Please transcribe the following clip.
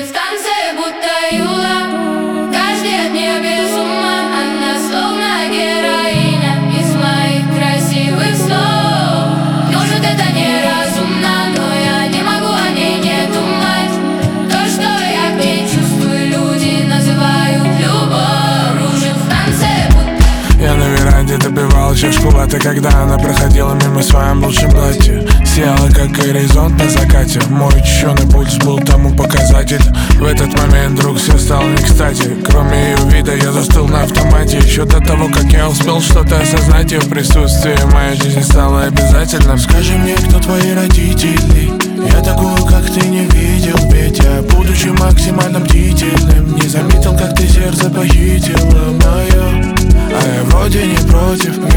Кружит в танце, будто юла. Каждый от нее без ума. Она словно героиня из моих красивых снов. Может, это неразумно, но я не могу о ней не думать. То, что я к ней чувствую, люди называют любовь. Кружит в танце, будто... Я на веранде допивал чашку латте, когда она проходила мимо в своем лучшем платье. Сияла, как горизонт на закате. Мой ученый пульс был тому показатель. В этот момент вдруг все стало не кстати. Кроме ее вида я застыл на автомате. Еще до того, как я успел что-то осознать, ее присутствие в моей жизни стало обязательным. Скажи мне, кто твои родители? Я такую, как ты, не видел. Ведь я, будучи максимально бдительным, не заметил, как ты сердце похитила мое. А я вроде не против,